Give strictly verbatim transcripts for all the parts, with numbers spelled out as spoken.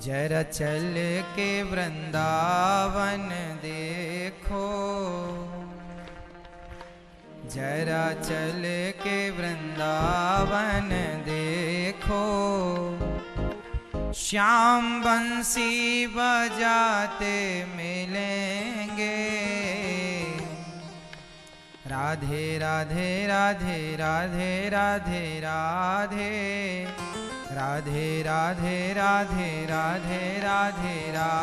जरा चल के वृंदावन देखो, जरा चल के वृंदावन देखो, श्याम बंसी बजाते मिलेंगे। राधे राधे राधे राधे राधे राधे राधे राधे राधे राधे राधे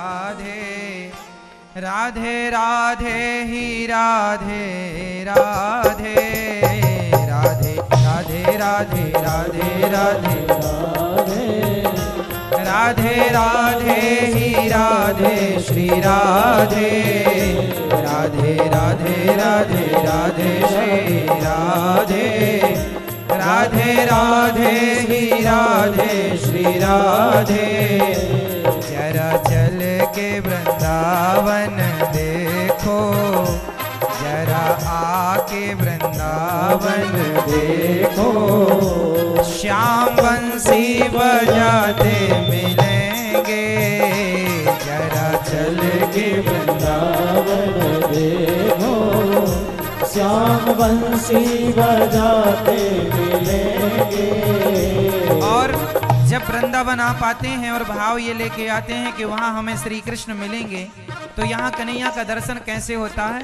राधे राधे राधे ही राधे राधे राधे राधे राधे राधे राधे राधे राधे ही राधे श्री राधे राधे राधे राधे राधे श्री राधे राधे राधे ही राधे श्री राधे। जरा चल के वृंदावन देखो, जरा आके वृंदावन देखो, श्याम बंसी बजाते मिलेंगे। जरा चल के वृंदावन देखो, श्याम बंसी बजाते मिलेंगे। और जब वृंदावन आप आते हैं और भाव ये लेके आते हैं कि वहाँ हमें श्री कृष्ण मिलेंगे, तो यहाँ कन्हैया का दर्शन कैसे होता है?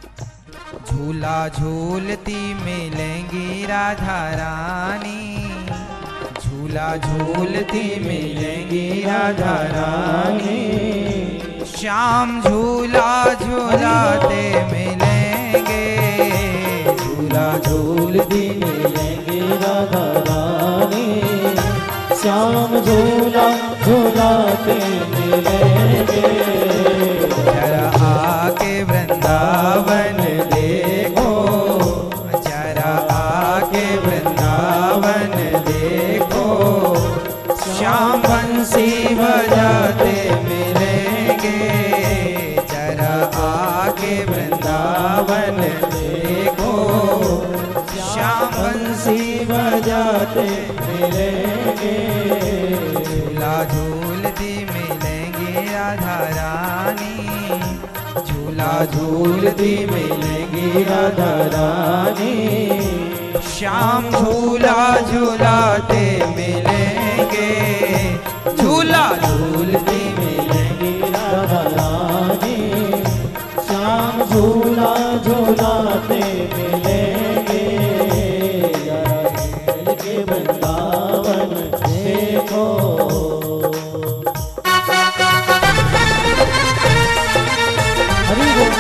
झूला झूलती मिलेंगी राधा रानी, झूला झूलती मिलेंगी राधा रानी, श्याम झूला झूलाते मिलेंगे। झूला झूलती मिलेंगी राधा रानी, श्याम झूला झूलाते मिलेंगे। जरा आके वृंदावन देखो, जरा आके वृंदावन देखो, श्याम बंसी बजाते मिलेंगे। जरा आके वृंदावन देखो, श्याम बंसी बजाते मिलेंगे। झूला झूलती मिलेंगी राधा रानी, झूला झूलती मिलेंगी राधा रानी, श्याम झूला झूलाते मिलेंगे। झूला झूलती मिलेंगी राधा रानी, श्याम झूला झूलाते मिलेंगे। जरा के वृंदावन देखो। हरि बोल।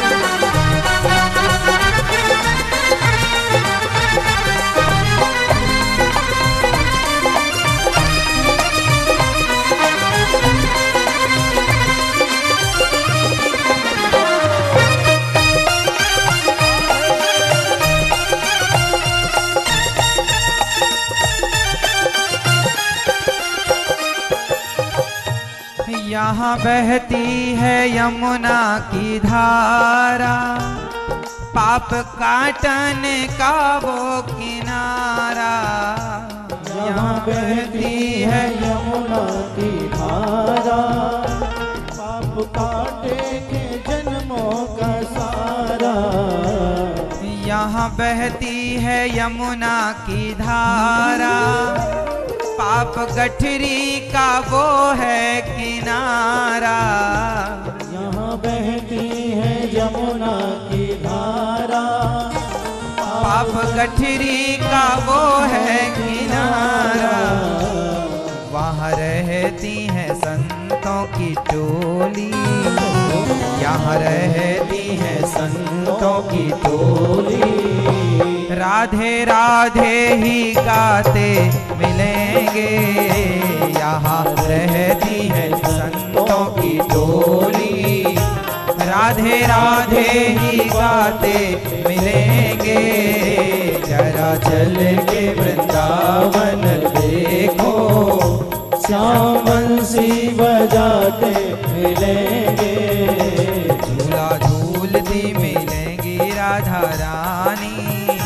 यहाँ बहती है यमुना की धारा, पाप काटने का वो किनारा। यहाँ बहती है यमुना की धारा, पाप काटेंगे जन्मों का सारा। यहाँ बहती है यमुना की धारा, पाप गठरी का वो है किनारा। यहाँ बहती है यमुना की धारा, पाप गठरी का वो है किनारा। वहाँ रहती है संतों की टोली, यहाँ रहती है संतों की टोली। राधे राधे ही गाते मिलेंगे। यहाँ रहती है संतों की टोली, राधे राधे ही गाते मिलेंगे। जरा चल के वृंदावन देखो, श्याम बंसी बजाते मिलेंगे। झूला झूलती मिलेंगी राधा रानी,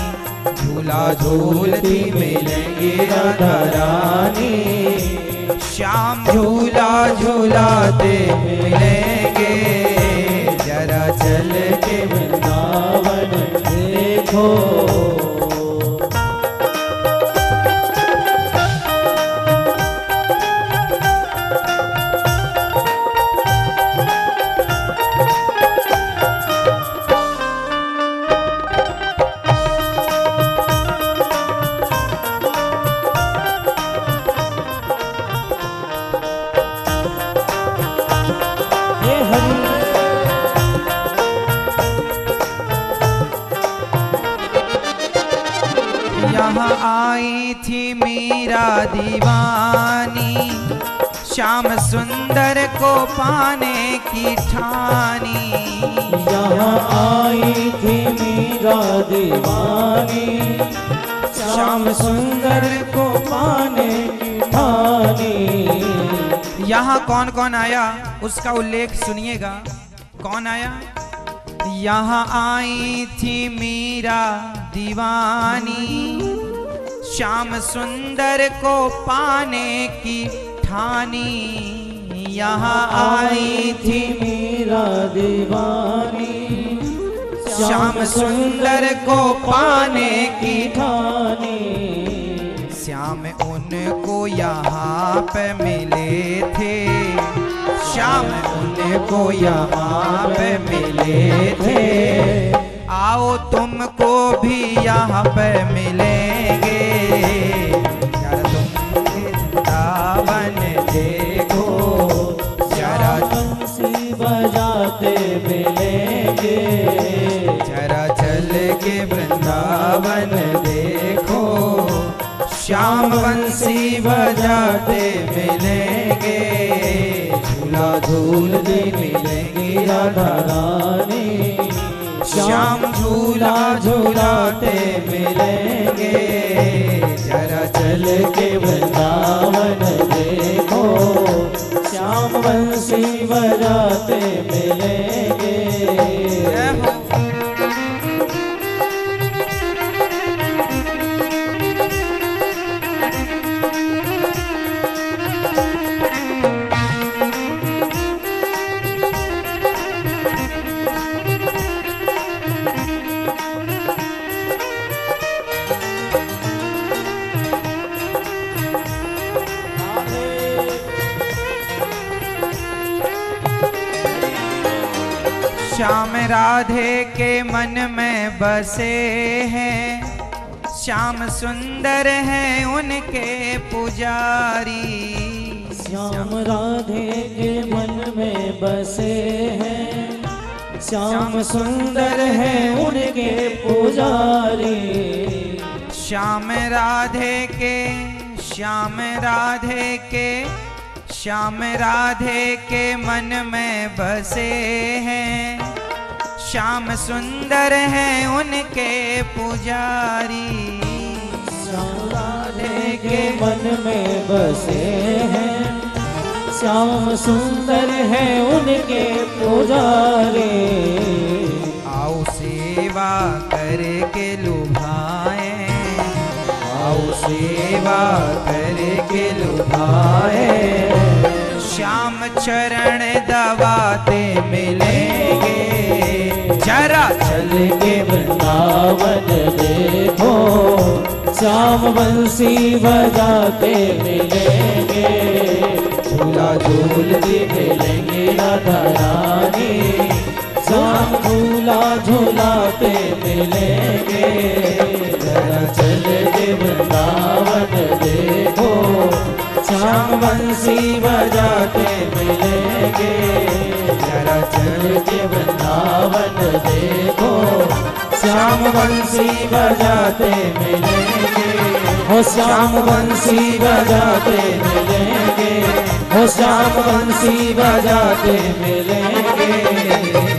झूला झूलती मिलेंगी राधा रानी, श्याम झूला झूलाते मिलेंगे, जरा चल के वृंदावन देखो। यहाँ आई थी मीरा दीवानी, श्याम सुंदर को पाने की ठानी। यहाँ आई थी मीरा दीवानी, श्याम सुंदर को पाने की ठानी। यहाँ कौन कौन आया उसका उल्लेख सुनिएगा। कौन आया? यहाँ आई थी मीरा दीवानी, श्याम सुंदर को पाने की ठानी। यहाँ आई थी मीरा दीवानी, श्याम सुंदर को पाने की ठानी। श्याम उनको यहाँ पे मिले थे, श्याम उनको यहाँ पे मिले थे। आओ तुमको भी यहाँ पे मिलेंगे, जरा तुम वृंदावन देखो। जरा बंसी बजाते मिलेंगे, जरा चल के वृंदावन देखो। श्याम बंसी बजाते मिलेंगे, झूला झूलते मिलेंगी राधा रानी। श्याम झूला झूलाते मिलेंगे, जरा चल के वृंदावन देखो। श्याम बंसी बजाते मिलेंगे। श्याम राधे के मन में बसे हैं, श्याम सुंदर हैं उनके पुजारी। श्याम राधे के मन में बसे हैं, श्याम सुंदर हैं उनके पुजारी। श्याम राधे के, श्याम राधे के, श्याम राधे के मन में बसे हैं, श्याम सुंदर हैं उनके पुजारी। श्याम राधे के मन में बसे हैं, श्याम सुंदर हैं उनके पुजारी। आओ सेवा करके लुभाए, आओ सेवा करके लुभाए। श्याम चरण दबाते मिलेंगे, जरा चल के वृंदावन देखो। श्याम बंसी बजाते मिलेंगे, झूला झूलते मिलेंगे राधा रानी। श्याम झूला झूलाते मिलेंगे, जरा चल के वृंदावन देखो। श्याम बंसी बजाते मिलेंगे, जरा चल के वृंदावन देखो। श्याम बंसी बजाते मिलेंगे, हो श्याम बंसी बजाते मिलेंगे, हो श्याम बंसी बजाते मिलेंगे।